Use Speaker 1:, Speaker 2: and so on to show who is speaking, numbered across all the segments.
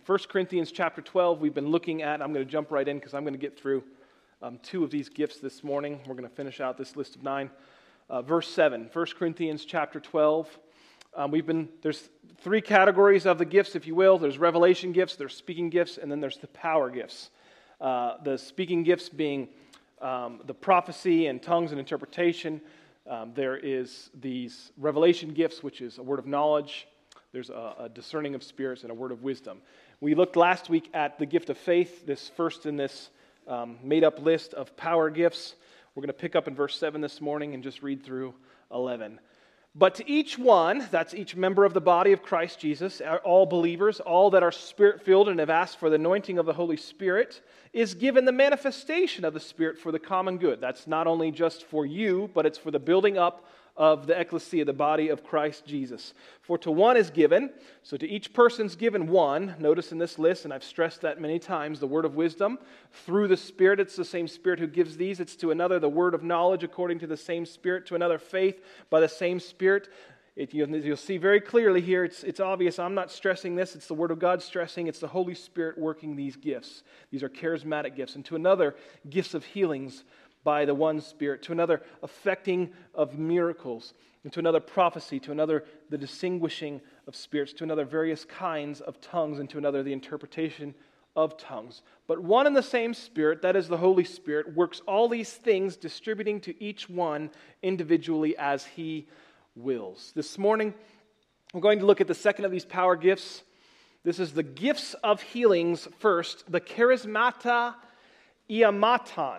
Speaker 1: 1 Corinthians chapter 12, we've been looking at, I'm going to jump right in because I'm going to get through two of these gifts this morning. We're going to finish out this list of 9. Verse 7, 1 Corinthians chapter 12. There's 3 categories of the gifts, if you will. There's revelation gifts, there's speaking gifts, and then there's the power gifts. The speaking gifts being the prophecy and tongues and interpretation. There is these revelation gifts, which is a word of knowledge. There's a discerning of spirits and a word of wisdom. We looked last week at the gift of faith, this first in this made-up list of power gifts. We're going to pick up in verse 7 this morning and just read through 11. But to each one, that's each member of the body of Christ Jesus, all believers, all that are Spirit-filled and have asked for the anointing of the Holy Spirit, is given the manifestation of the Spirit for the common good. That's not only just for you, but it's for the building up of the ecclesia, the body of Christ Jesus. For to one is given, so to each person's given one. Notice in this list, and I've stressed that many times, the word of wisdom. Through the Spirit, it's the same Spirit who gives these. It's to another the word of knowledge according to the same Spirit. To another faith by the same Spirit. You'll see very clearly here, it's obvious. I'm not stressing this. It's the Word of God stressing. It's the Holy Spirit working these gifts. These are charismatic gifts. And to another, gifts of healings by the one Spirit, to another effecting of miracles, and to another prophecy, to another the distinguishing of spirits, to another various kinds of tongues, and to another the interpretation of tongues. But one and the same Spirit, that is the Holy Spirit, works all these things, distributing to each one individually as He wills. This morning, we're going to look at the second of these power gifts. This is the gifts of healings first, the charismata iamatan.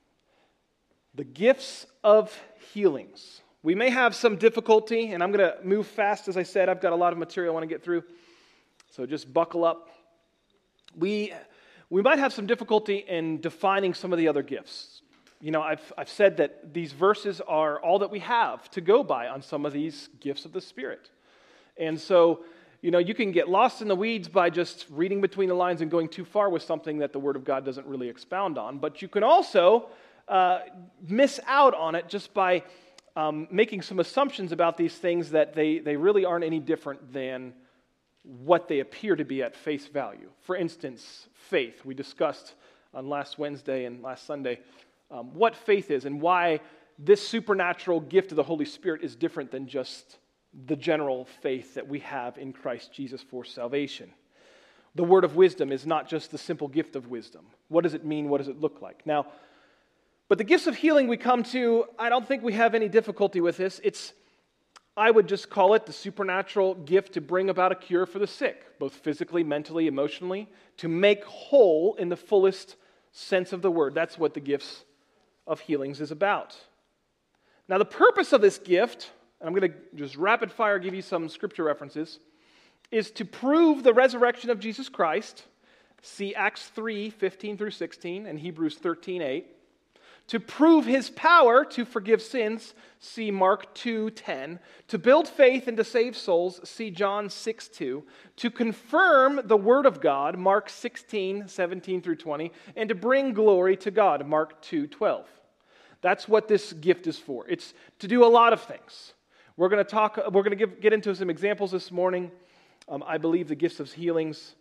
Speaker 1: The gifts of healings. We may have some difficulty, and I'm going to move fast, as I said. I've got a lot of material I want to get through, so just buckle up. We might have some difficulty in defining some of the other gifts. You know, I've said that these verses are all that we have to go by on some of these gifts of the Spirit. And so, you know, you can get lost in the weeds by just reading between the lines and going too far with something that the Word of God doesn't really expound on. But you can also miss out on it just by making some assumptions about these things that they really aren't any different than what they appear to be at face value. For instance, faith. We discussed on last Wednesday and last Sunday what faith is and why this supernatural gift of the Holy Spirit is different than just the general faith that we have in Christ Jesus for salvation. The word of wisdom is not just the simple gift of wisdom. What does it mean? What does it look like? Now, but the gifts of healing we come to, I don't think we have any difficulty with this. I would just call it the supernatural gift to bring about a cure for the sick, both physically, mentally, emotionally, to make whole in the fullest sense of the word. That's what the gifts of healings is about. Now, the purpose of this gift, and I'm going to just rapid fire give you some scripture references, is to prove the resurrection of Jesus Christ. See Acts 3:15 through 16 and Hebrews 13:8. To prove His power to forgive sins, see Mark 2:10. To build faith and to save souls, see John 6:2. To confirm the Word of God, Mark 16:17 through 20. And to bring glory to God, Mark 2:12. That's what this gift is for. It's to do a lot of things. We're going to get into some examples this morning. I believe the gifts of healings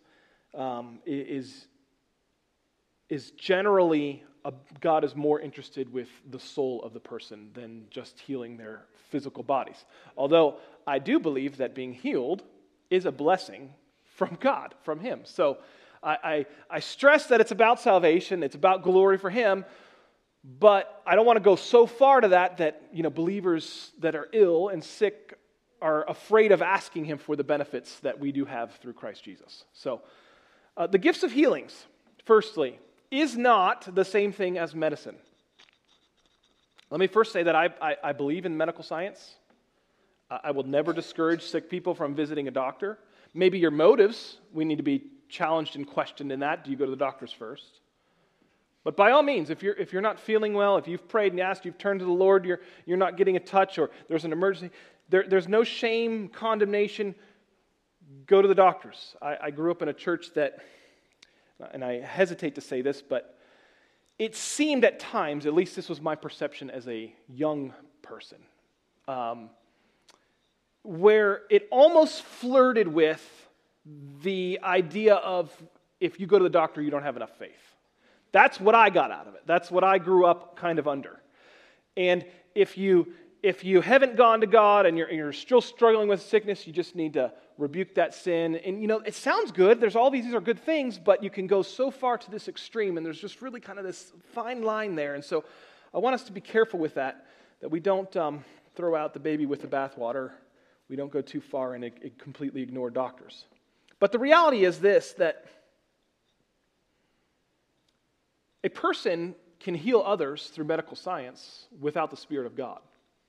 Speaker 1: is generally God is more interested with the soul of the person than just healing their physical bodies. Although I do believe that being healed is a blessing from God, from Him. So I stress that it's about salvation, it's about glory for Him, but I don't want to go so far to that believers that are ill and sick are afraid of asking Him for the benefits that we do have through Christ Jesus. So the gifts of healings, firstly, is not the same thing as medicine. Let me first say that I believe in medical science. I will never discourage sick people from visiting a doctor. Maybe your motives, we need to be challenged and questioned in that. Do you go to the doctors first? But by all means, if you're not feeling well, if you've prayed and asked, you've turned to the Lord, you're not getting a touch, or there's an emergency, there's no shame, condemnation. Go to the doctors. I grew up in a church that, and I hesitate to say this, but it seemed at times, at least this was my perception as a young person, where it almost flirted with the idea of if you go to the doctor, you don't have enough faith. That's what I got out of it. That's what I grew up kind of under. And if you haven't gone to God and you're still struggling with sickness, you just need to rebuke that sin. And it sounds good. There's all these are good things, but you can go so far to this extreme, and there's just really kind of this fine line there. And so I want us to be careful with that we don't throw out the baby with the bathwater. We don't go too far and completely ignore doctors. But the reality is this, that a person can heal others through medical science without the Spirit of God.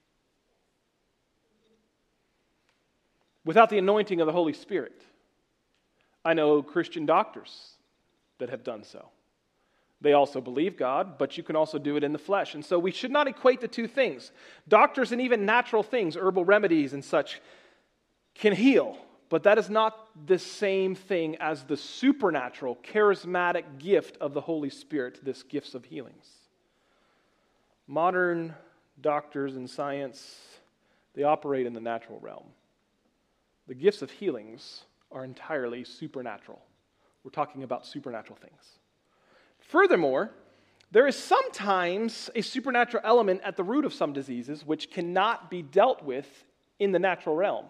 Speaker 1: Without the anointing of the Holy Spirit. I know Christian doctors that have done so. They also believe God, but you can also do it in the flesh. And so we should not equate the two things. Doctors and even natural things, herbal remedies and such, can heal, but that is not the same thing as the supernatural, charismatic gift of the Holy Spirit, this gifts of healings. Modern doctors and science, they operate in the natural realm. The gifts of healings are entirely supernatural. We're talking about supernatural things. Furthermore, there is sometimes a supernatural element at the root of some diseases which cannot be dealt with in the natural realm.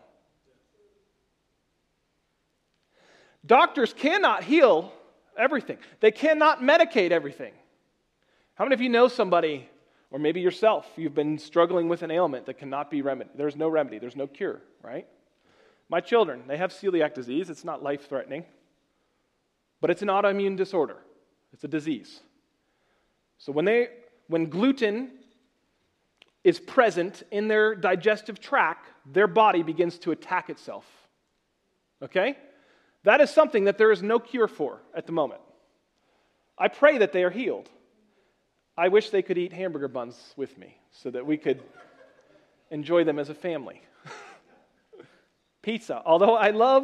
Speaker 1: Doctors cannot heal everything. They cannot medicate everything. How many of you know somebody, or maybe yourself, you've been struggling with an ailment that cannot be remedied? There's no remedy. There's no cure, right? My children, they have celiac disease. It's not life-threatening, but it's an autoimmune disorder. It's a disease. So when gluten is present in their digestive tract, their body begins to attack itself. Okay? That is something that there is no cure for at the moment. I pray that they are healed. I wish they could eat hamburger buns with me so that we could enjoy them as a family. Pizza. Although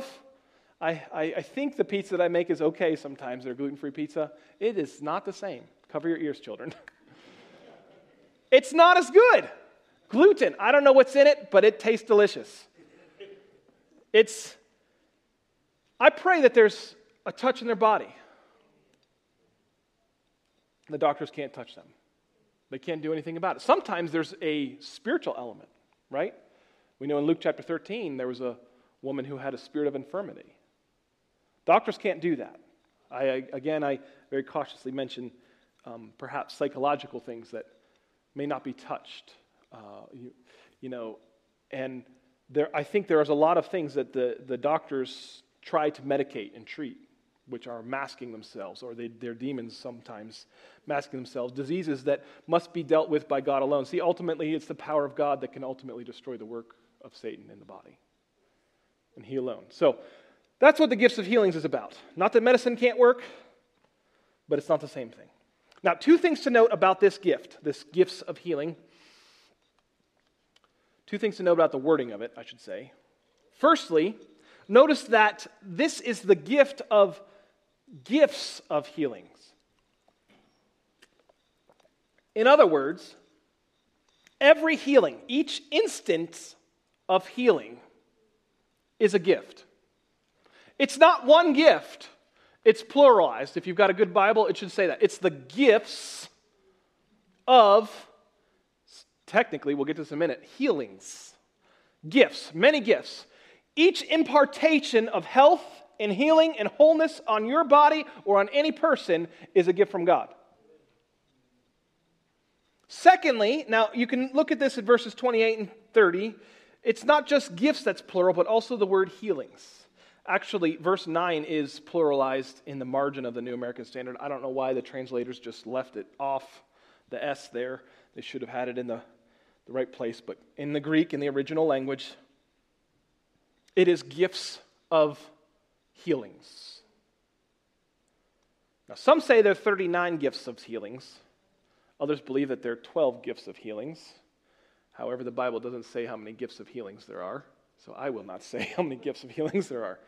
Speaker 1: I think the pizza that I make is okay sometimes, their gluten-free pizza. It is not the same. Cover your ears, children. It's not as good. Gluten. I don't know what's in it, but it tastes delicious. I pray that there's a touch in their body. The doctors can't touch them. They can't do anything about it. Sometimes there's a spiritual element, right? We know in Luke chapter 13, there was a woman who had a spirit of infirmity. Doctors can't do that. I very cautiously mention perhaps psychological things that may not be touched. And I think there's a lot of things that the doctors try to medicate and treat, which are masking themselves, or they're demons sometimes masking themselves, diseases that must be dealt with by God alone. See, ultimately, it's the power of God that can ultimately destroy the work of Satan in the body, and he alone. So that's what the gifts of healings is about. Not that medicine can't work, but it's not the same thing. Now, two things to note about this gift, this gifts of healing. Two things to note about the wording of it, I should say. Firstly, notice that this is the gift of gifts of healings. In other words, every healing, each instance of healing is a gift. It's not one gift. It's pluralized. If you've got a good Bible, it should say that. It's the gifts of, technically, we'll get to this in a minute, healings. Gifts, many gifts. Each impartation of health and healing and wholeness on your body or on any person is a gift from God. Secondly, now you can look at this in verses 28 and 30. It's not just gifts that's plural, but also the word healings. Actually, verse 9 is pluralized in the margin of the New American Standard. I don't know why the translators just left it off the S there. They should have had it in the right place. But in the Greek, in the original language, it is gifts of healings. Now, some say there are 39 gifts of healings. Others believe that there are 12 gifts of healings. However, the Bible doesn't say how many gifts of healings there are, so I will not say how many gifts of healings there are.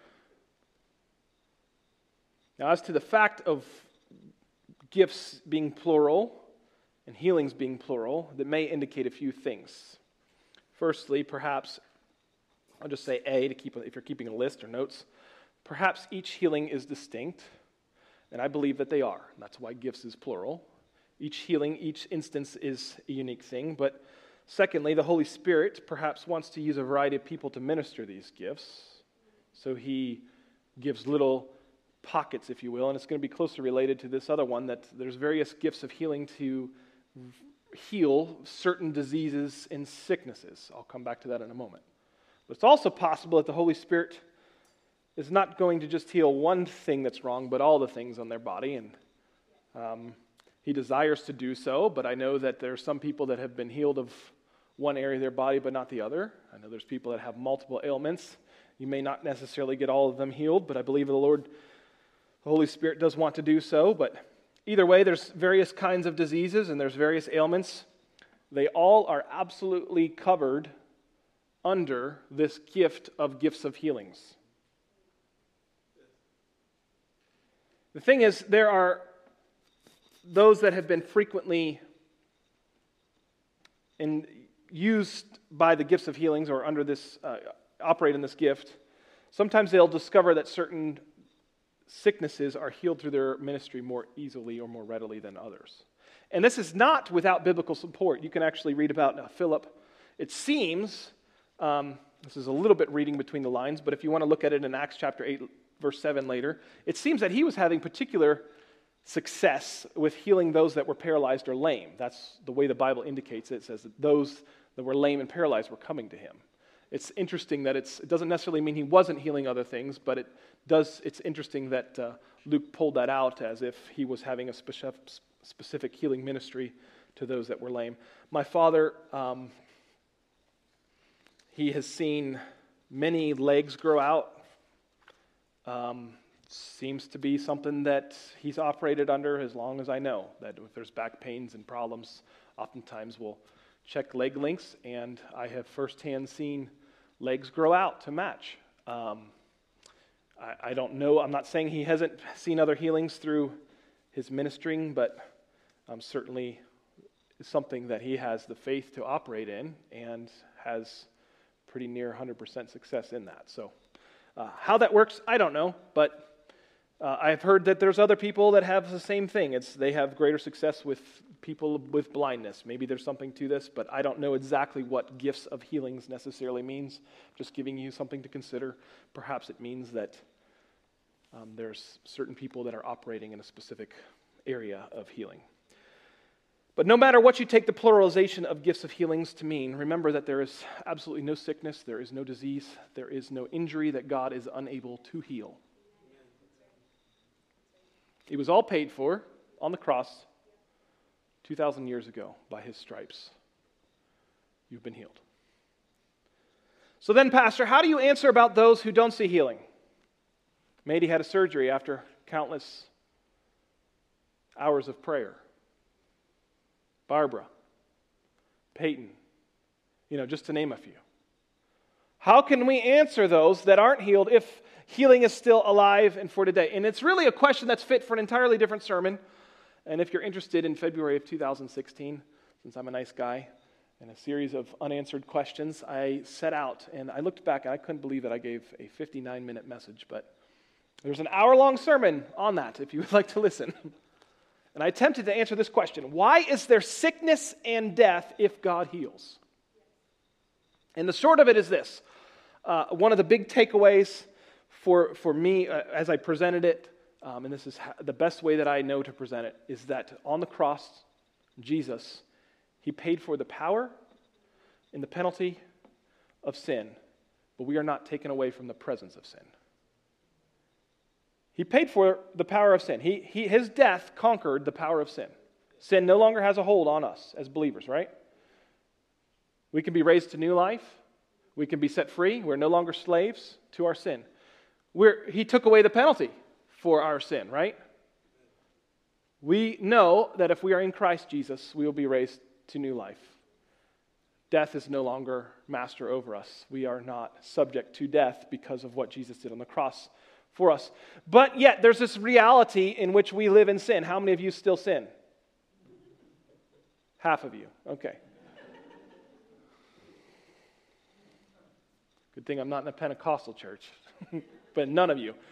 Speaker 1: Now, as to the fact of gifts being plural and healings being plural, that may indicate a few things. Firstly, perhaps, I'll just say A to keep, if you're keeping a list or notes. Perhaps each healing is distinct, and I believe that they are. That's why gifts is plural. Each healing, each instance is a unique thing. But secondly, the Holy Spirit perhaps wants to use a variety of people to minister these gifts. So he gives little pockets, if you will, and it's going to be closely related to this other one, that there's various gifts of healing to heal certain diseases and sicknesses. I'll come back to that in a moment. But it's also possible that the Holy Spirit is not going to just heal one thing that's wrong, but all the things on their body, and he desires to do so, but I know that there are some people that have been healed of one area of their body, but not the other. I know there's people that have multiple ailments. You may not necessarily get all of them healed, but I believe the Holy Spirit does want to do so. But either way, there's various kinds of diseases and there's various ailments. They all are absolutely covered under this gift of gifts of healings. The thing is, there are those that have been frequently used by the gifts of healings or under this, operate in this gift. Sometimes they'll discover that certain sicknesses are healed through their ministry more easily or more readily than others. And this is not without biblical support. You can actually read about Philip. It seems, this is a little bit reading between the lines, but if you want to look at it in Acts chapter 8, verse 7 later, it seems that he was having particular success with healing those that were paralyzed or lame. That's the way the Bible indicates it. It says that those that were lame and paralyzed were coming to him. It's interesting that it doesn't necessarily mean he wasn't healing other things, but it's interesting that Luke pulled that out as if he was having a specific healing ministry to those that were lame. My father, he has seen many legs grow out. Seems to be something that he's operated under as long as I know, that if there's back pains and problems, oftentimes we'll check leg lengths, and I have firsthand seen legs grow out to match. I don't know, I'm not saying he hasn't seen other healings through his ministering, but certainly something that he has the faith to operate in and has pretty near 100% success in that. So how that works, I don't know, but I've heard that there's other people that have the same thing. They have greater success with people with blindness. Maybe there's something to this, but I don't know exactly what gifts of healings necessarily means. Just giving you something to consider. Perhaps it means that there's certain people that are operating in a specific area of healing. But no matter what you take the pluralization of gifts of healings to mean, remember that there is absolutely no sickness, there is no disease, there is no injury that God is unable to heal. It was all paid for on the cross 2,000 years ago by his stripes. You've been healed. So then, Pastor, how do you answer about those who don't see healing? Mady had a surgery after countless hours of prayer. Barbara, Peyton, just to name a few. How can we answer those that aren't healed if healing is still alive and for today? And it's really a question that's fit for an entirely different sermon. And if you're interested, in February of 2016, since I'm a nice guy, and a series of unanswered questions, I set out and I looked back and I couldn't believe that I gave a 59-minute message, but there's an hour-long sermon on that if you would like to listen. And I attempted to answer this question: why is there sickness and death if God heals? And the short of it is this. One of the big takeaways for me as I presented it, and this is the best way that I know to present it, is that on the cross, Jesus, he paid for the power and the penalty of sin, but we are not taken away from the presence of sin. He paid for the power of sin. His death conquered the power of sin. Sin no longer has a hold on us as believers, right? We can be raised to new life. We can be set free. We're no longer slaves to our sin. He took away the penalty for our sin, right? We know that if we are in Christ Jesus, we will be raised to new life. Death is no longer master over us. We are not subject to death because of what Jesus did on the cross for us. But yet, there's this reality in which we live in sin. How many of you still sin? Half of you. Okay. Good thing I'm not in a Pentecostal church. but none of you.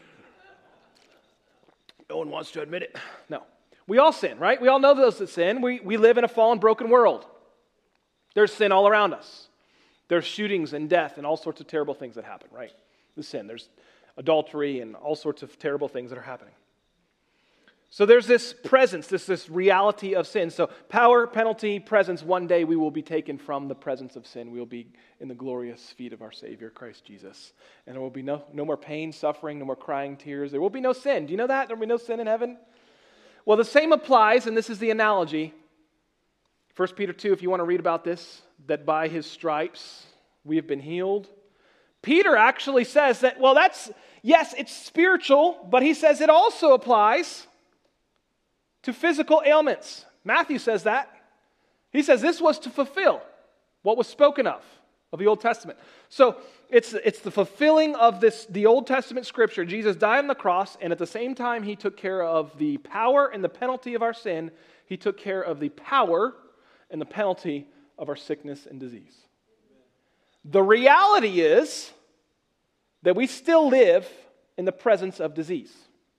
Speaker 1: No one wants to admit it. No. We all sin, right? We all know those that sin. We live in a fallen, broken world. There's sin all around us. There's shootings and death and all sorts of terrible things that happen, right? The sin. There's adultery and all sorts of terrible things that are happening. So there's this presence, this reality of sin. So power, penalty, presence. One day we will be taken from the presence of sin. We will be in the glorious feet of our Savior, Christ Jesus. And there will be no more pain, suffering, no more crying tears. There will be no sin. Do you know that? There will be no sin in heaven. Well, the same applies, and this is the analogy. 1 Peter 2, if you want to read about this, that by his stripes we have been healed. Peter actually says that, well, yes, it's spiritual, but he says it also applies to physical ailments. Matthew says that. He says this was to fulfill what was spoken of the Old Testament. So it's the fulfilling of the Old Testament scripture. Jesus died on the cross, and at the same time he took care of the power and the penalty of our sin. He took care of the power and the penalty of our sickness and disease. The reality is that we still live in the presence of disease.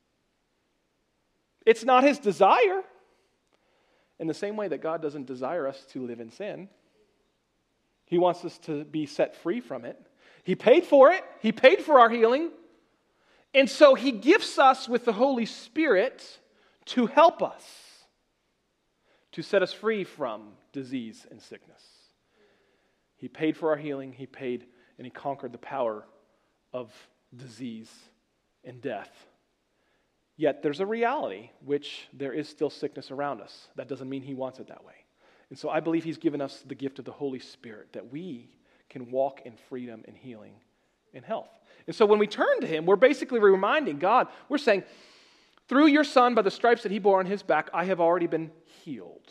Speaker 1: It's not his desire. In the same way that God doesn't desire us to live in sin, he wants us to be set free from it. He paid for it. He paid for our healing. And so he gifts us with the Holy Spirit to help us, to set us free from disease and sickness. He paid for our healing. He paid and he conquered the power of disease and death. Yet there's a reality, which there is still sickness around us. That doesn't mean he wants it that way. And so I believe he's given us the gift of the Holy Spirit, that we can walk in freedom and healing and health. And so when we turn to him, we're basically reminding God, we're saying, through your Son, by the stripes that he bore on his back, I have already been healed.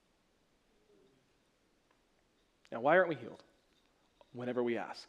Speaker 1: Now, why aren't we healed? Whenever we ask.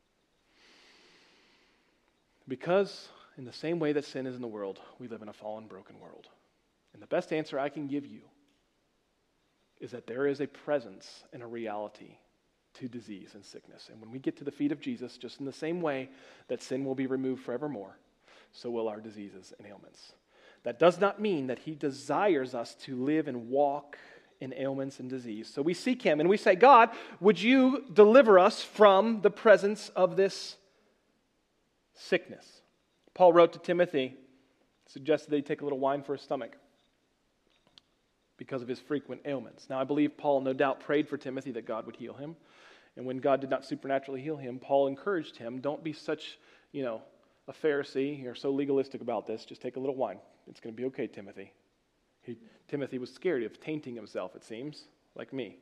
Speaker 1: Because in the same way that sin is in the world, we live in a fallen, broken world. And the best answer I can give you is that there is a presence and a reality to disease and sickness. And when we get to the feet of Jesus, just in the same way that sin will be removed forevermore, so will our diseases and ailments. That does not mean that he desires us to live and walk in ailments and disease. So we seek him and we say, God, would you deliver us from the presence of this sickness? Paul wrote to Timothy, suggested that he take a little wine for his stomach because of his frequent ailments. Now, I believe Paul no doubt prayed for Timothy that God would heal him. And when God did not supernaturally heal him, Paul encouraged him, don't be such, a Pharisee. You're so legalistic about this. Just take a little wine. It's going to be okay, Timothy. Timothy was scared of tainting himself, it seems, like me.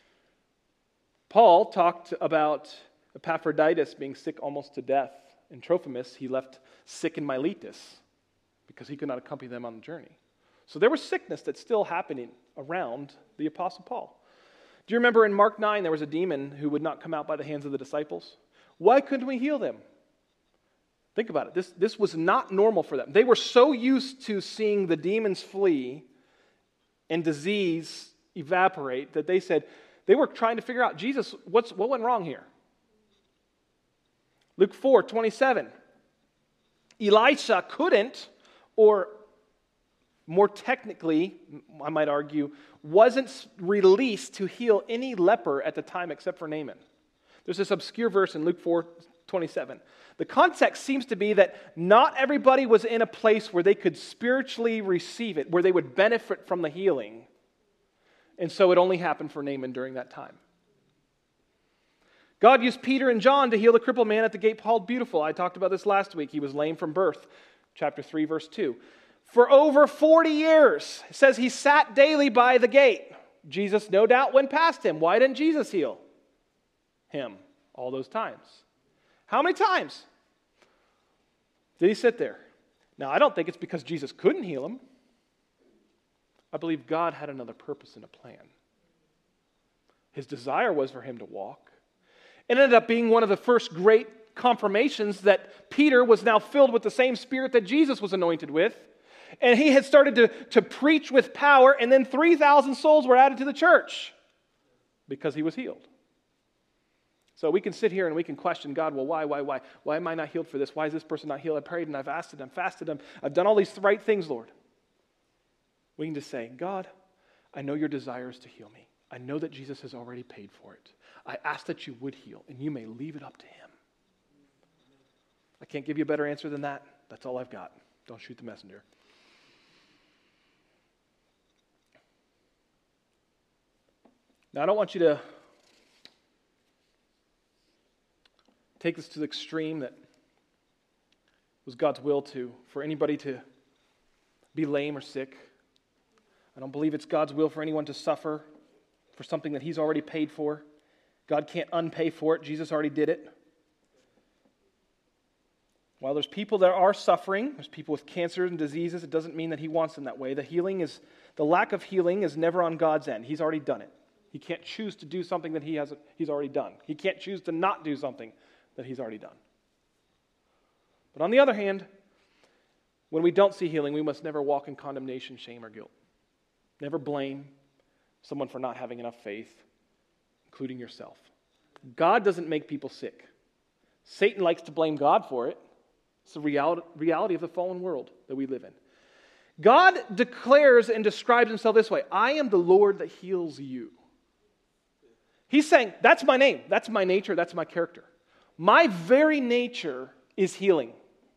Speaker 1: Paul talked about Epaphroditus being sick almost to death. And Trophimus, he left sick in Miletus because he could not accompany them on the journey. So there was sickness that's still happening around the Apostle Paul. Do you remember in Mark 9 there was a demon who would not come out by the hands of the disciples? Why couldn't we heal them? Think about it. This was not normal for them. They were so used to seeing the demons flee and disease evaporate that they were trying to figure out, Jesus, what went wrong here? Luke 4:27. Elisha couldn't, or more technically, I might argue, wasn't released to heal any leper at the time except for Naaman. There's this obscure verse in Luke 4:27. The context seems to be that not everybody was in a place where they could spiritually receive it, where they would benefit from the healing. And so it only happened for Naaman during that time. God used Peter and John to heal the crippled man at the gate called Beautiful. I talked about this last week. He was lame from birth. Chapter 3, verse 2. For over 40 years, it says he sat daily by the gate. Jesus no doubt went past him. Why didn't Jesus heal him all those times? How many times did he sit there? Now, I don't think it's because Jesus couldn't heal him. I believe God had another purpose and a plan. His desire was for him to walk. It ended up being one of the first great confirmations that Peter was now filled with the same Spirit that Jesus was anointed with. And he had started to preach with power, and then 3,000 souls were added to the church because he was healed. So we can sit here and we can question God, well, why? Why am I not healed for this? Why is this person not healed? I prayed and I've asked it, I've fasted, I've done all these right things, Lord. We can just say, God, I know your desire is to heal me. I know that Jesus has already paid for it. I ask that you would heal, and you may leave it up to him. I can't give you a better answer than that. That's all I've got. Don't shoot the messenger. Now, I don't want you to take this to the extreme that it was God's will for anybody to be lame or sick. I don't believe it's God's will for anyone to suffer for something that he's already paid for. God can't unpay for it. Jesus already did it. While there's people that are suffering, there's people with cancer and diseases, it doesn't mean that he wants them that way. The lack of healing is never on God's end. He's already done it. He can't choose to do something that he's already done. He can't choose to not do something that he's already done. But on the other hand, when we don't see healing, we must never walk in condemnation, shame, or guilt. Never blame someone for not having enough faith, including yourself. God doesn't make people sick. Satan likes to blame God for it. It's the reality of the fallen world that we live in. God declares and describes himself this way: I am the Lord that heals you. He's saying, that's my name, that's my nature, that's my character. My very nature is healing.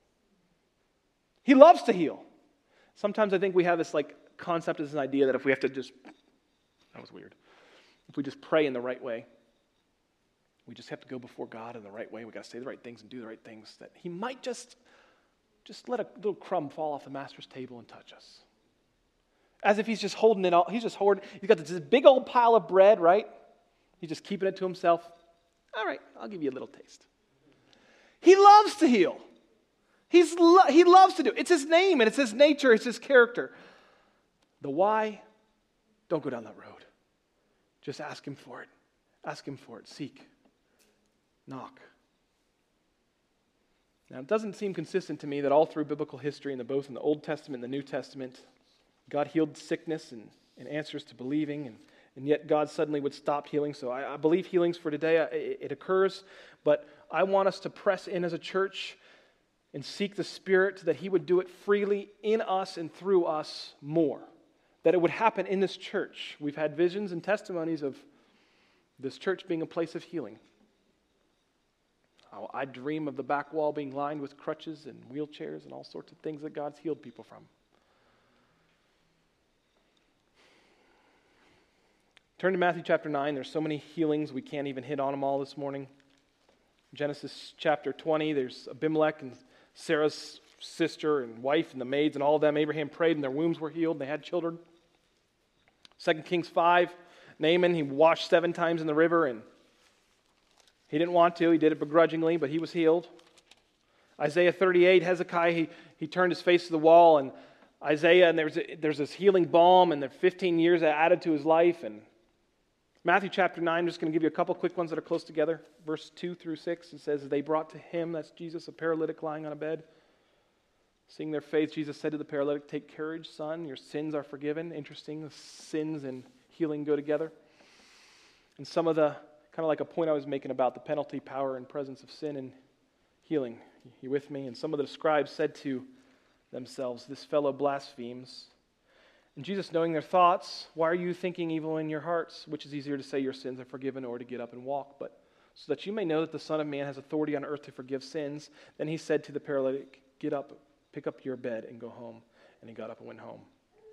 Speaker 1: He loves to heal. Sometimes I think we have this concept, this idea that if we have to that was weird. If we just pray in the right way, we just have to go before God in the right way, we got to say the right things and do the right things, that he might just let a little crumb fall off the master's table and touch us. As if he's just holding it all, he's got this big old pile of bread, right? He's just keeping it to himself. All right, I'll give you a little taste. He loves to heal. He loves to do it. It's his name and it's his nature, it's his character. The why, don't go down that road. Just ask him for it. Ask him for it. Seek. Knock. Now, it doesn't seem consistent to me that all through biblical history, both in the Old Testament and the New Testament, God healed sickness and answers to believing, and yet God suddenly would stop healing. So I believe healings for today, it occurs, but I want us to press in as a church and seek the Spirit that he would do it freely in us and through us more. That it would happen in this church. We've had visions and testimonies of this church being a place of healing. I dream of the back wall being lined with crutches and wheelchairs and all sorts of things that God's healed people from. Turn to Matthew chapter 9. There's so many healings, we can't even hit on them all this morning. Genesis chapter 20, there's Abimelech and Sarah's sister and wife and the maids and all of them. Abraham prayed and their wombs were healed and they had children. 2 Kings 5, Naaman, he washed 7 times in the river and he didn't want to. He did it begrudgingly, but he was healed. Isaiah 38, Hezekiah, he turned his face to the wall, and Isaiah, and there's this healing balm, and there 15 years added to his life. And Matthew chapter 9, I'm just going to give you a couple quick ones that are close together. Verse 2 through 6, it says, they brought to him, that's Jesus, a paralytic lying on a bed. Seeing their faith, Jesus said to the paralytic, take courage, son, your sins are forgiven. Interesting, sins and healing go together. And some of the, kind of like a point I was making about the penalty, power, and presence of sin and healing. You with me? And some of the scribes said to themselves, this fellow blasphemes. And Jesus, knowing their thoughts, why are you thinking evil in your hearts? Which is easier to say your sins are forgiven or to get up and walk? But so that you may know that the Son of Man has authority on earth to forgive sins. Then he said to the paralytic, get up, pick up your bed and go home. And he got up and went home.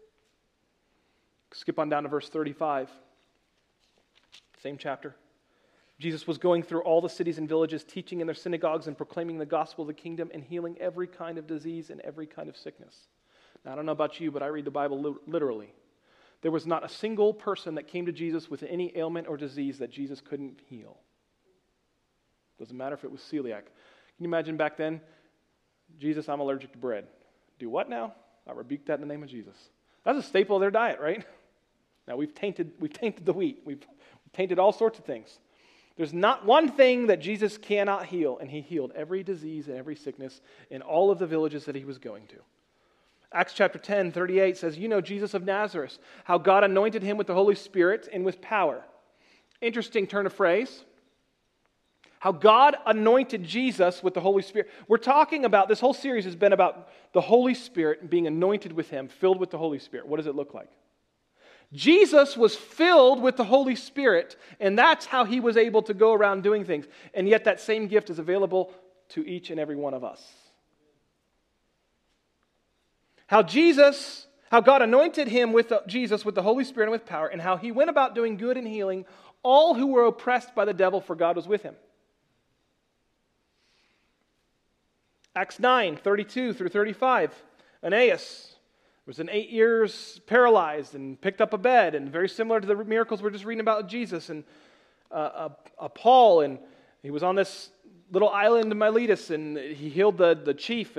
Speaker 1: Skip on down to verse 35. Same chapter. Jesus was going through all the cities and villages, teaching in their synagogues and proclaiming the gospel of the kingdom and healing every kind of disease and every kind of sickness. Now, I don't know about you, but I read the Bible literally. There was not a single person that came to Jesus with any ailment or disease that Jesus couldn't heal. Doesn't matter if it was celiac. Can you imagine back then? Jesus, I'm allergic to bread. Do what now? I rebuke that in the name of Jesus. That's a staple of their diet, right? Now, we've tainted the wheat. We've tainted all sorts of things. There's not one thing that Jesus cannot heal, and he healed every disease and every sickness in all of the villages that he was going to. Acts chapter 10, 38 says, you know Jesus of Nazareth, how God anointed him with the Holy Spirit and with power. Interesting turn of phrase. How God anointed Jesus with the Holy Spirit. We're talking about, this whole series has been about the Holy Spirit being anointed with Him, filled with the Holy Spirit. What does it look like? Jesus was filled with the Holy Spirit, and that's how He was able to go around doing things. And yet that same gift is available to each and every one of us. How God anointed Jesus with the Holy Spirit and with power, and how He went about doing good and healing all who were oppressed by the devil, for God was with Him. Acts 9:32 through 35. Aeneas was 8 years paralyzed and picked up a bed, and very similar to the miracles we're just reading about Jesus. And Paul, and he was on this little island in Miletus, and he healed the chief,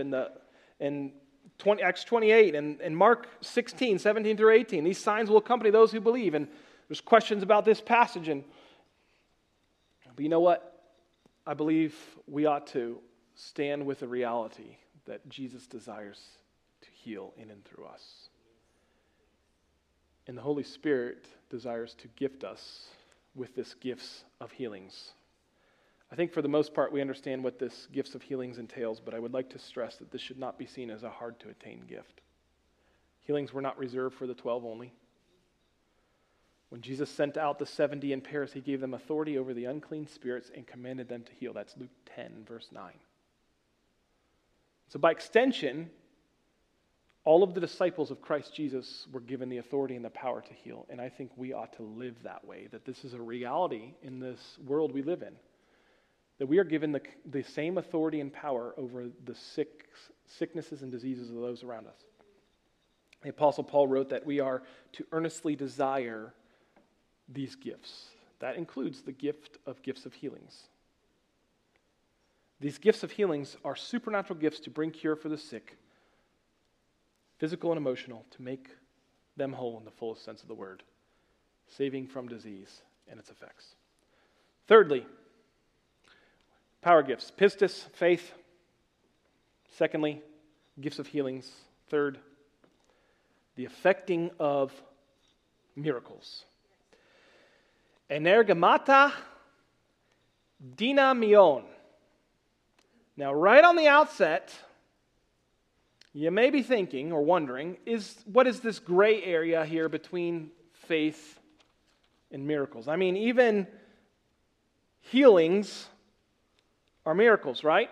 Speaker 1: Acts 28 and Mark 16, 17 through 18. These signs will accompany those who believe. And there's questions about this passage. But you know what? I believe we ought to stand with the reality that Jesus desires to heal in and through us. And the Holy Spirit desires to gift us with this gifts of healings. I think for the most part we understand what this gifts of healings entails, but I would like to stress that this should not be seen as a hard-to-attain gift. Healings were not reserved for the 12 only. When Jesus sent out the 70 in Paris, He gave them authority over the unclean spirits and commanded them to heal. That's Luke 10, verse 9. So by extension, all of the disciples of Christ Jesus were given the authority and the power to heal. And I think we ought to live that way, that this is a reality in this world we live in. That we are given the same authority and power over the sicknesses and diseases of those around us. The Apostle Paul wrote that we are to earnestly desire these gifts. That includes the gift of gifts of healings. These gifts of healings are supernatural gifts to bring cure for the sick, physical and emotional, to make them whole in the fullest sense of the word, saving from disease and its effects. Thirdly, power gifts. Pistis, faith. Secondly, gifts of healings. Third, the effecting of miracles. Energemata dynamion. Now, right on the outset, you may be thinking or wondering, what is this gray area here between faith and miracles? I mean, even healings are miracles, right?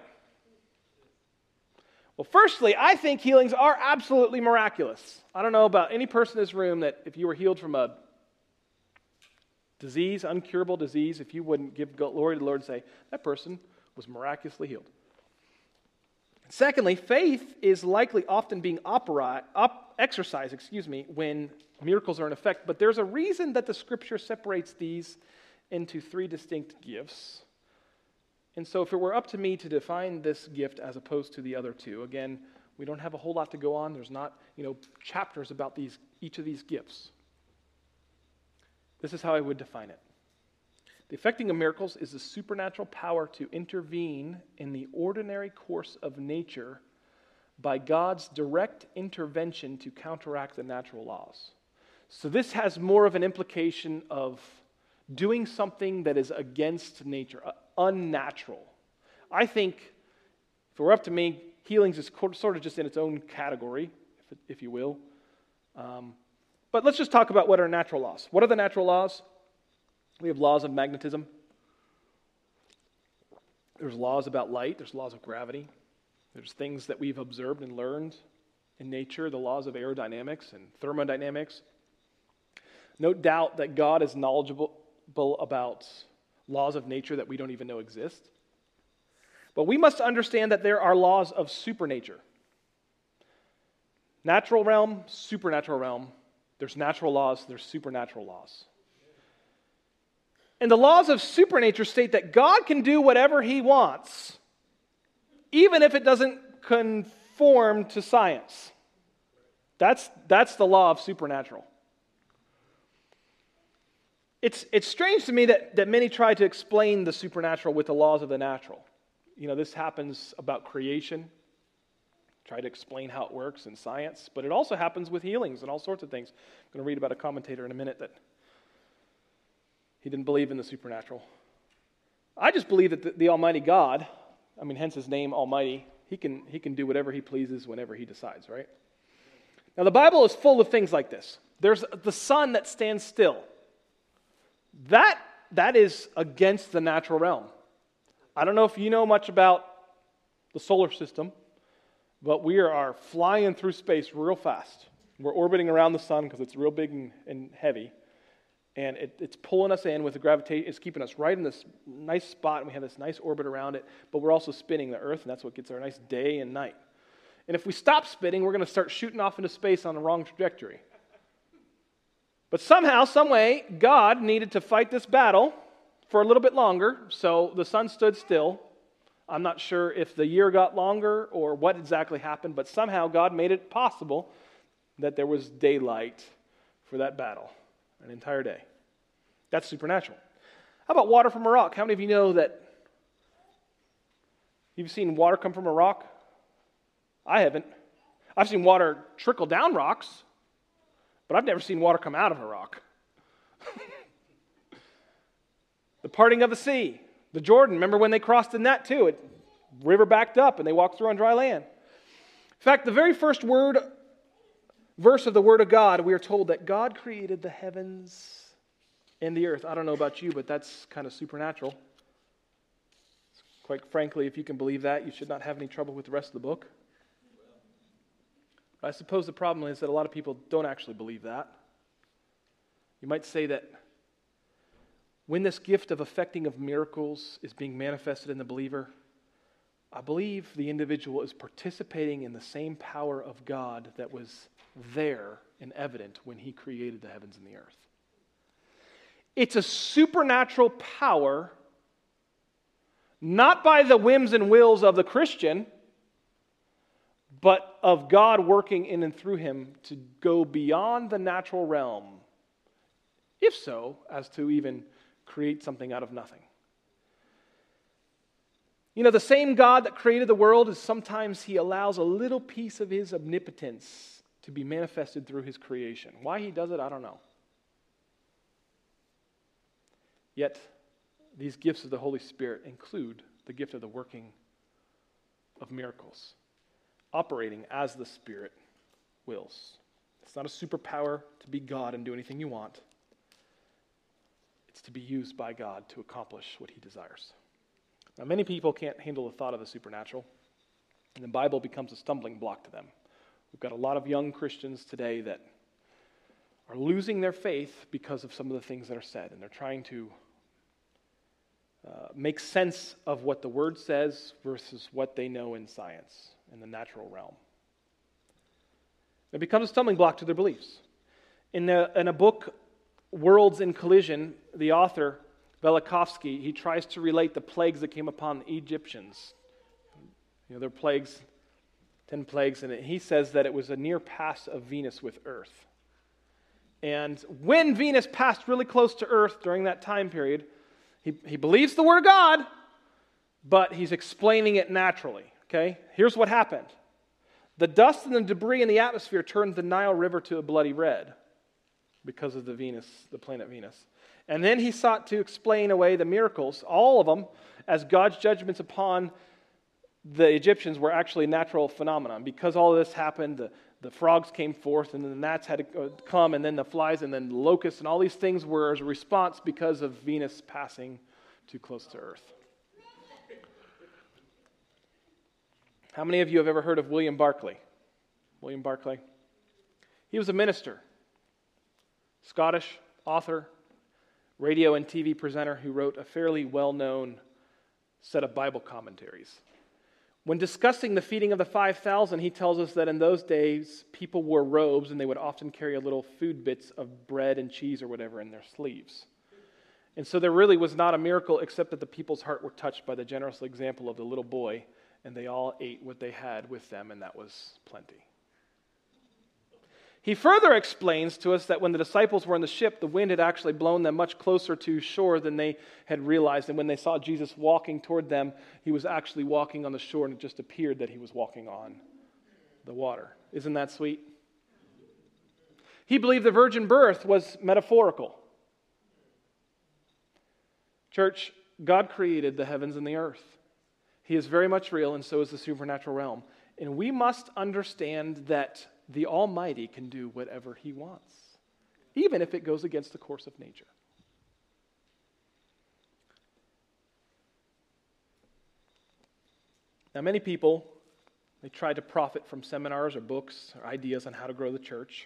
Speaker 1: Well, firstly, I think healings are absolutely miraculous. I don't know about any person in this room that if you were healed from a disease, uncurable disease, if you wouldn't give glory to the Lord and say, that person was miraculously healed. Secondly, faith is likely often being exercised when miracles are in effect, but there's a reason that the Scripture separates these into three distinct gifts. And so if it were up to me to define this gift as opposed to the other two, again, we don't have a whole lot to go on. There's not, chapters about each of these gifts. This is how I would define it. The effecting of miracles is the supernatural power to intervene in the ordinary course of nature by God's direct intervention to counteract the natural laws. So this has more of an implication of doing something that is against nature, unnatural. I think, if it were up to me, healings is sort of just in its own category, if you will. But let's just talk about what are natural laws. What are the natural laws? We have laws of magnetism. There's laws about light. There's laws of gravity. There's things that we've observed and learned in nature, the laws of aerodynamics and thermodynamics. No doubt that God is knowledgeable about laws of nature that we don't even know exist. But we must understand that there are laws of supernature. Natural realm, supernatural realm. There's natural laws, there's supernatural laws. And the laws of supernature state that God can do whatever He wants, even if it doesn't conform to science. That's the law of supernatural. It's strange to me that many try to explain the supernatural with the laws of the natural. This happens about creation. Try to explain how it works in science, but it also happens with healings and all sorts of things. I'm going to read about a commentator in a minute that he didn't believe in the supernatural. I just believe that the Almighty God, hence his name Almighty, he can do whatever he pleases whenever he decides, right? Now the Bible is full of things like this. There's the sun that stands still. That is against the natural realm. I don't know if you know much about the solar system, but we are flying through space real fast. We're orbiting around the sun because it's real big and heavy. And it's pulling us in with the gravitation. It's keeping us right in this nice spot, and we have this nice orbit around it. But we're also spinning the Earth, and that's what gets our nice day and night. And if we stop spinning, we're going to start shooting off into space on the wrong trajectory. But somehow, some way, God needed to fight this battle for a little bit longer, so the sun stood still. I'm not sure if the year got longer or what exactly happened, but somehow God made it possible that there was daylight for that battle, an entire day. That's supernatural. How about water from a rock? How many of you know that you've seen water come from a rock? I haven't. I've seen water trickle down rocks, but I've never seen water come out of a rock. The parting of the sea, the Jordan. Remember when they crossed in that too? River backed up and they walked through on dry land. In fact, the very first verse of the Word of God, we are told that God created the heavens and the earth. I don't know about you, but that's kind of supernatural. Quite frankly, if you can believe that, you should not have any trouble with the rest of the book. I suppose the problem is that a lot of people don't actually believe that. You might say that when this gift of effecting of miracles is being manifested in the believer, I believe the individual is participating in the same power of God that was there and evident when he created the heavens and the earth. It's a supernatural power, not by the whims and wills of the Christian, but of God working in and through him to go beyond the natural realm, if so, as to even create something out of nothing. You know, the same God that created the world is sometimes he allows a little piece of his omnipotence to be manifested through his creation. Why he does it, I don't know. Yet, these gifts of the Holy Spirit include the gift of the working of miracles, operating as the Spirit wills. It's not a superpower to be God and do anything you want. It's to be used by God to accomplish what he desires. Now, many people can't handle the thought of the supernatural, and the Bible becomes a stumbling block to them. We've got a lot of young Christians today that are losing their faith because of some of the things that are said, and they're trying to make sense of what the Word says versus what they know in science, in the natural realm. It becomes a stumbling block to their beliefs. In a book, Worlds in Collision, the author, Velikovsky, he tries to relate the plagues that came upon the Egyptians. You know, their plagues, 10 plagues, and he says that it was a near pass of Venus with Earth. And when Venus passed really close to Earth during that time period, he believes the Word of God, but he's explaining it naturally. Okay? Here's what happened. The dust and the debris in the atmosphere turned the Nile River to a bloody red because of the planet Venus. And then he sought to explain away the miracles, all of them, as God's judgments upon the Egyptians were actually a natural phenomenon. Because all of this happened, the frogs came forth, and then the gnats had to come, and then the flies, and then the locusts, and all these things were as a response because of Venus passing too close to Earth. How many of you have ever heard of William Barclay? William Barclay? He was a minister, Scottish author, radio and TV presenter who wrote a fairly well-known set of Bible commentaries. When discussing the feeding of the 5,000, he tells us that in those days, people wore robes and they would often carry a little food bits of bread and cheese or whatever in their sleeves. And so there really was not a miracle except that the people's heart were touched by the generous example of the little boy, and they all ate what they had with them, and that was plenty. He further explains to us that when the disciples were in the ship, the wind had actually blown them much closer to shore than they had realized. And when they saw Jesus walking toward them, he was actually walking on the shore, and it just appeared that he was walking on the water. Isn't that sweet? He believed the virgin birth was metaphorical. Church, God created the heavens and the earth. He is very much real, and so is the supernatural realm. And we must understand that the Almighty can do whatever He wants, even if it goes against the course of nature. Now, many people, they try to profit from seminars or books or ideas on how to grow the church.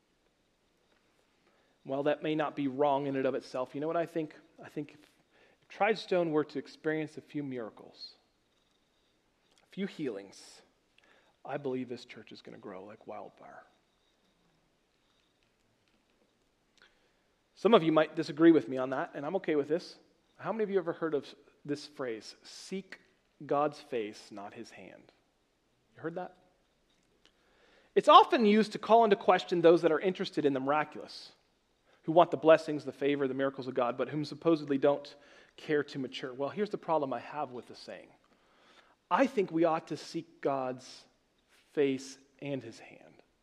Speaker 1: While that may not be wrong in and of itself, you know what I think? I think if Tridestone were to experience a few miracles, a few healings, I believe this church is going to grow like wildfire. Some of you might disagree with me on that, and I'm okay with this. How many of you ever heard of this phrase, seek God's face, not His hand? You heard that? It's often used to call into question those that are interested in the miraculous, who want the blessings, the favor, the miracles of God, but whom supposedly don't care to mature. Well, here's the problem I have with the saying. I think we ought to seek God's face and His hand.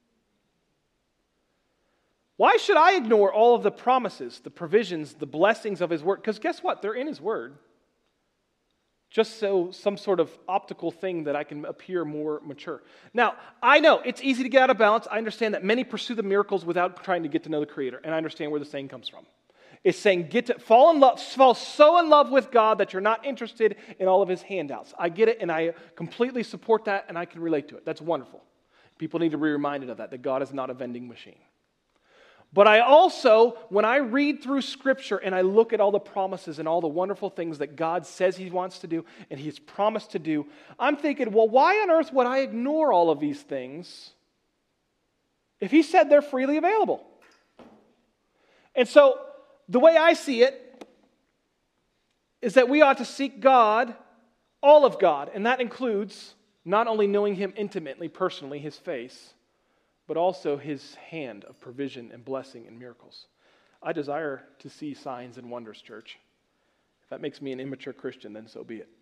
Speaker 1: Why should I ignore all of the promises, the provisions, the blessings of His Word? Because guess what? They're in His Word. Just so some sort of optical thing that I can appear more mature. Now, I know it's easy to get out of balance. I understand that many pursue the miracles without trying to get to know the Creator, and I understand where the saying comes from. It's saying fall so in love with God that you're not interested in all of His handouts. I get it, and I completely support that, and I can relate to it. That's wonderful. People need to be reminded of that God is not a vending machine. But I also, when I read through Scripture and I look at all the promises and all the wonderful things that God says He wants to do and He's promised to do, I'm thinking, well, why on earth would I ignore all of these things if He said they're freely available? And so, the way I see it is that we ought to seek God, all of God, and that includes not only knowing Him intimately, personally, His face, but also His hand of provision and blessing and miracles. I desire to see signs and wonders, church. If that makes me an immature Christian, then so be it.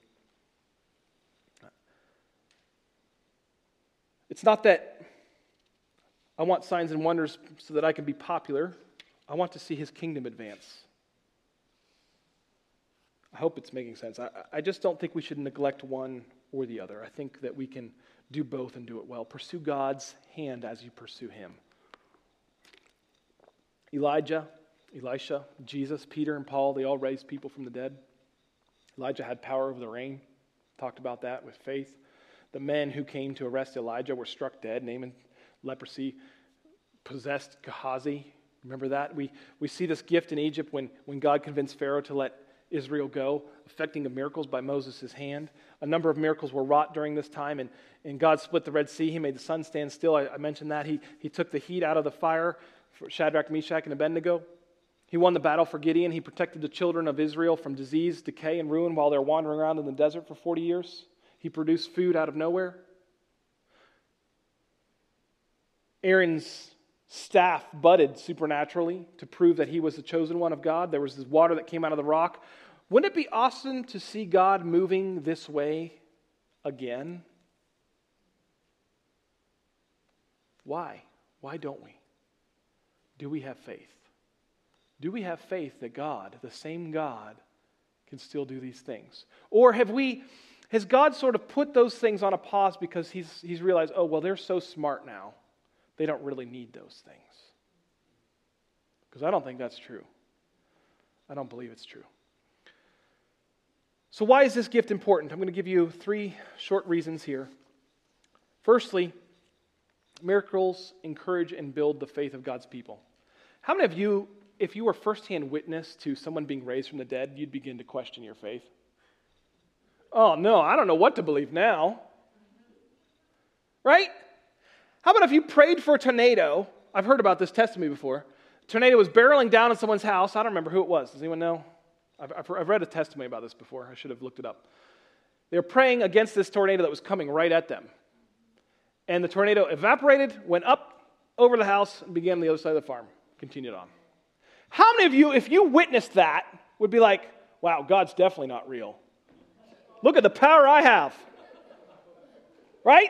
Speaker 1: It's not that I want signs and wonders so that I can be popular. I want to see His kingdom advance. I hope it's making sense. I just don't think we should neglect one or the other. I think that we can do both and do it well. Pursue God's hand as you pursue Him. Elijah, Elisha, Jesus, Peter, and Paul, they all raised people from the dead. Elijah had power over the rain. Talked about that with faith. The men who came to arrest Elijah were struck dead. Naaman, leprosy, possessed Gehazi. Remember that? We see this gift in Egypt when God convinced Pharaoh to let Israel go, effecting of miracles by Moses' hand. A number of miracles were wrought during this time, and God split the Red Sea. He made the sun stand still. I mentioned that. He took the heat out of the fire for Shadrach, Meshach, and Abednego. He won the battle for Gideon. He protected the children of Israel from disease, decay, and ruin while they were wandering around in the desert for 40 years. He produced food out of nowhere. Aaron's staff budded supernaturally to prove that he was the chosen one of God. There was this water that came out of the rock. Wouldn't it be awesome to see God moving this way again? Why? Why don't we? Do we have faith? Do we have faith that God, the same God, can still do these things? Or has God sort of put those things on a pause because he's realized, oh, well, they're so smart now, they don't really need those things? Because I don't think that's true. I don't believe it's true. So why is this gift important? I'm going to give you 3 short reasons here. Firstly, miracles encourage and build the faith of God's people. How many of you, if you were firsthand witness to someone being raised from the dead, you'd begin to question your faith? Oh no, I don't know what to believe now. Right? How about if you prayed for a tornado? I've heard about this testimony before. A tornado was barreling down on someone's house. I don't remember who it was. Does anyone know? I've read a testimony about this before. I should have looked it up. They were praying against this tornado that was coming right at them. And the tornado evaporated, went up over the house, and began on the other side of the farm. Continued on. How many of you, if you witnessed that, would be like, wow, God's definitely not real. Look at the power I have. Right?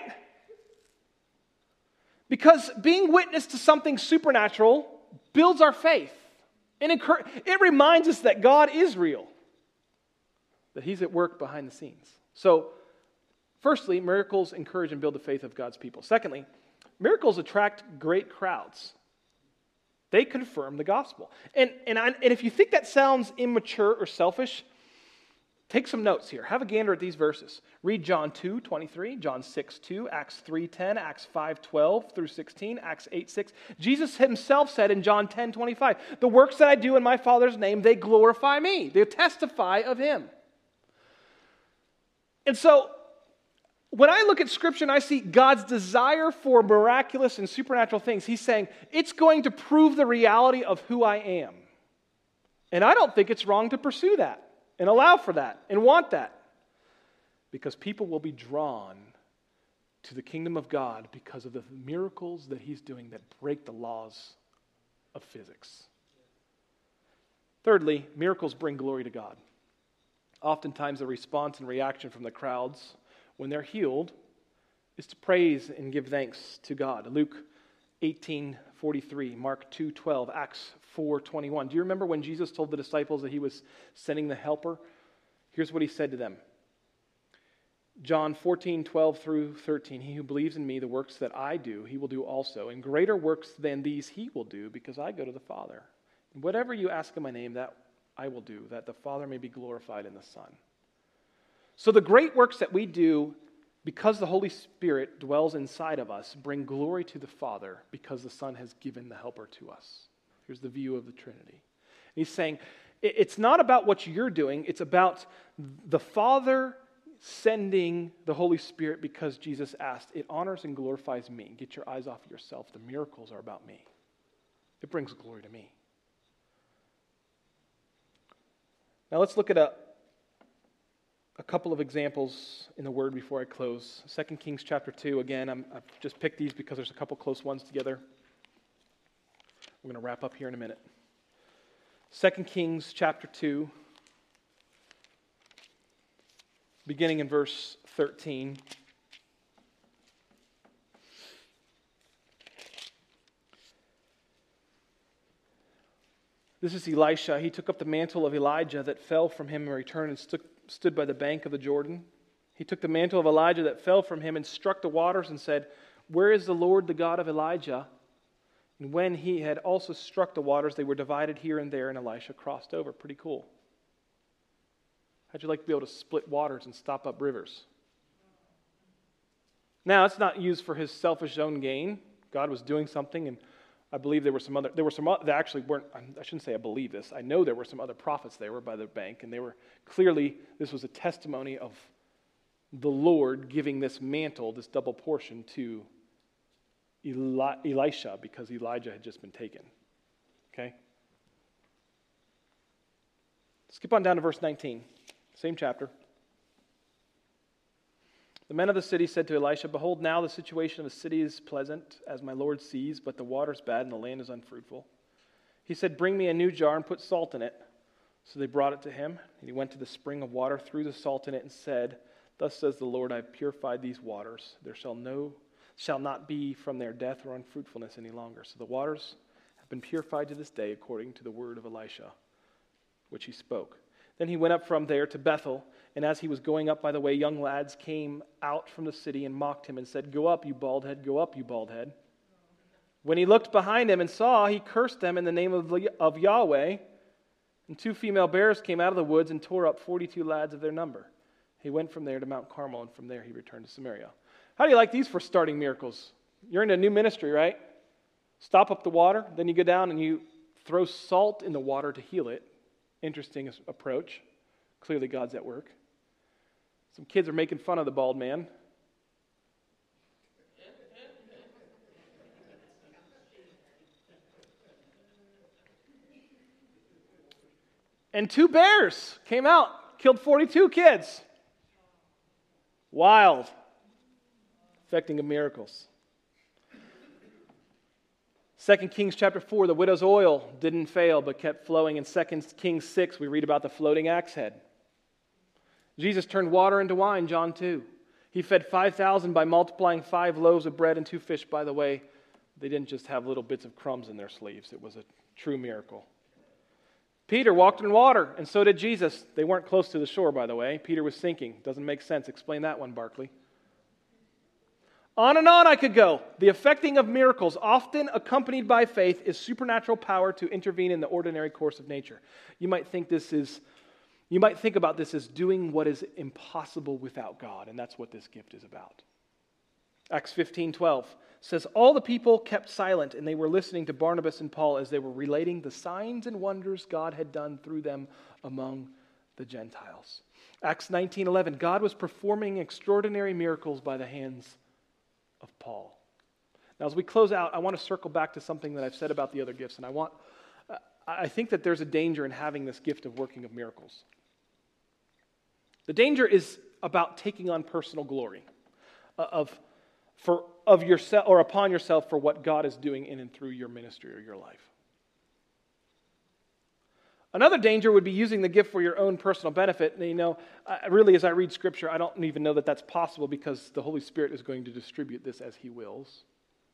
Speaker 1: Because being witness to something supernatural builds our faith. And it reminds us that God is real. that he's at work behind the scenes. So, firstly, miracles encourage and build the faith of God's people. Secondly, miracles attract great crowds. They confirm the gospel. And if you think that sounds immature or selfish, take some notes here. Have a gander at these verses. Read John 2:23, John 6:2, Acts 3:10, Acts 5:12 through 16, Acts 8:6. Jesus himself said in John 10:25, the works that I do in my Father's name, they glorify me. They testify of him. And so, when I look at Scripture and I see God's desire for miraculous and supernatural things, he's saying, it's going to prove the reality of who I am. And I don't think it's wrong to pursue that and allow for that and want that. Because people will be drawn to the kingdom of God because of the miracles that he's doing that break the laws of physics. Thirdly, miracles bring glory to God. Oftentimes the response and reaction from the crowds when they're healed is to praise and give thanks to God. Luke 18:43, Mark 2:12, Acts 4:21. Do you remember when Jesus told the disciples that he was sending the helper? Here's what he said to them. John 14:12 through 13, he who believes in me, the works that I do, he will do also. And greater works than these he will do, because I go to the Father. And whatever you ask in my name, that I will do, that the Father may be glorified in the Son. So the great works that we do, because the Holy Spirit dwells inside of us, bring glory to the Father because the Son has given the helper to us. Here's the view of the Trinity. And he's saying, it's not about what you're doing, it's about the Father sending the Holy Spirit because Jesus asked. It honors and glorifies me. Get your eyes off of yourself. The miracles are about me. It brings glory to me. Now let's look at a couple of examples in the Word before I close. 2 Kings chapter 2. Again, I've just picked these because there's a couple close ones together. We're going to wrap up here in a minute. 2 Kings chapter 2, beginning in verse 13. This is Elisha. He took up the mantle of Elijah that fell from him and returned and stood by the bank of the Jordan. He took the mantle of Elijah that fell from him and struck the waters and said, "Where is the Lord, the God of Elijah?" And when he had also struck the waters, they were divided here and there, and Elisha crossed over. Pretty cool. How'd you like to be able to split waters and stop up rivers? Now, it's not used for his selfish own gain. God was doing something, and I believe there were some that actually weren't, I shouldn't say I believe this. I know there were some other prophets there were by the bank, and they were clearly, this was a testimony of the Lord giving this mantle, this double portion to Elisha because Elijah had just been taken. Okay? Skip on down to verse 19, same chapter. The men of the city said to Elisha, "Behold, now the situation of the city is pleasant, as my Lord sees, but the water is bad and the land is unfruitful." He said, "Bring me a new jar and put salt in it." So they brought it to him, and he went to the spring of water, threw the salt in it, and said, "Thus says the Lord, I have purified these waters. There shall not be from their death or unfruitfulness any longer." So the waters have been purified to this day according to the word of Elisha, which he spoke. Then he went up from there to Bethel, and as he was going up by the way, young lads came out from the city and mocked him and said, "Go up, you bald head, go up, you bald head." When he looked behind him and saw, he cursed them in the name of Yahweh. And 2 female bears came out of the woods and tore up 42 lads of their number. He went from there to Mount Carmel, and from there he returned to Samaria. How do you like these for starting miracles? You're in a new ministry, right? Stop up the water, then you go down and you throw salt in the water to heal it. Interesting approach. Clearly God's at work. Some kids are making fun of the bald man. And 2 bears came out, killed 42 kids. Wild. Effecting of miracles. 2 Kings chapter 4, the widow's oil didn't fail but kept flowing. In 2 Kings 6, we read about the floating axe head. Jesus turned water into wine, John 2. He fed 5,000 by multiplying 5 loaves of bread and 2 fish. By the way, they didn't just have little bits of crumbs in their sleeves. It was a true miracle. Peter walked in water, and so did Jesus. They weren't close to the shore, by the way. Peter was sinking. Doesn't make sense. Explain that one, Barclay. On and on I could go. The effecting of miracles, often accompanied by faith, is supernatural power to intervene in the ordinary course of nature. You might think about this as doing what is impossible without God, and that's what this gift is about. Acts 15:12 says, all the people kept silent, and they were listening to Barnabas and Paul as they were relating the signs and wonders God had done through them among the Gentiles. Acts 19:11, God was performing extraordinary miracles by the hands of Paul. Now, as we close out, I want to circle back to something that I've said about the other gifts, and I think that there's a danger in having this gift of working of miracles. The danger is about taking on personal glory of yourself or upon yourself for what God is doing in and through your ministry or your life. Another danger would be using the gift for your own personal benefit. And, really, as I read Scripture, I don't even know that that's possible because the Holy Spirit is going to distribute this as He wills.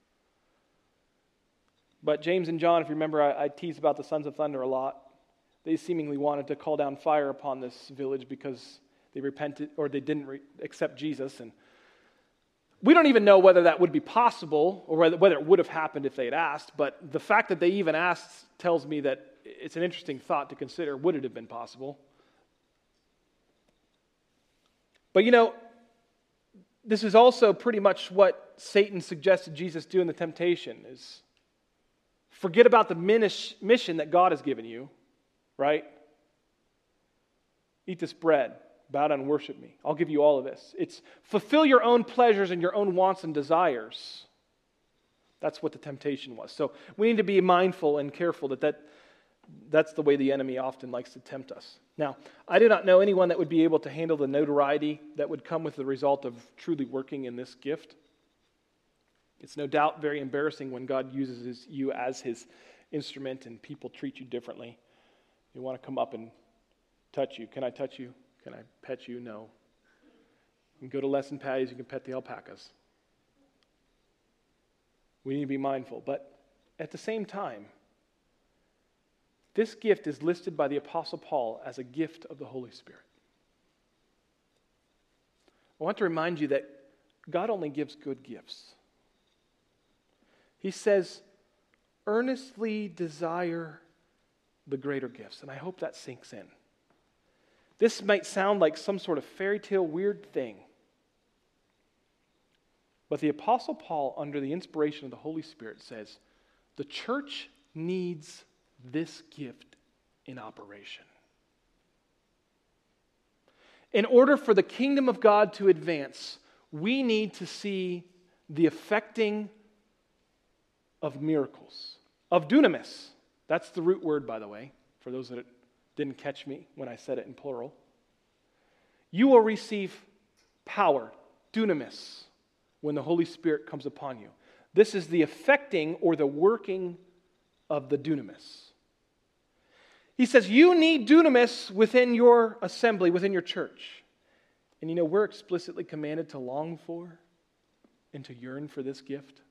Speaker 1: But James and John, if you remember, I teased about the sons of thunder a lot. They seemingly wanted to call down fire upon this village because they repented or they didn't accept Jesus. And we don't even know whether that would be possible or whether it would have happened if they had asked. But the fact that they even asked tells me that it's an interesting thought to consider. Would it have been possible? But this is also pretty much what Satan suggested Jesus do in the temptation is forget about the mission that God has given you, right? Eat this bread, bow down and worship me. I'll give you all of this. It's fulfill your own pleasures and your own wants and desires. That's what the temptation was. So we need to be mindful and careful that's the way the enemy often likes to tempt us. Now, I do not know anyone that would be able to handle the notoriety that would come with the result of truly working in this gift. It's no doubt very embarrassing when God uses you as His instrument and people treat you differently. You want to come up and touch you. Can I touch you? Can I pet you? No. You can go to lesson patties. You can pet the alpacas. We need to be mindful. But at the same time, this gift is listed by the Apostle Paul as a gift of the Holy Spirit. I want to remind you that God only gives good gifts. He says, earnestly desire the greater gifts. And I hope that sinks in. This might sound like some sort of fairy tale weird thing. But the Apostle Paul, under the inspiration of the Holy Spirit, says, the church needs this gift in operation. In order for the kingdom of God to advance, we need to see the effecting of miracles, of dunamis. That's the root word, by the way, for those that didn't catch me when I said it in plural. You will receive power, dunamis, when the Holy Spirit comes upon you. This is the effecting or the working of the dunamis. He says you need dunamis within your assembly, within your church. And we're explicitly commanded to long for and to yearn for this gift.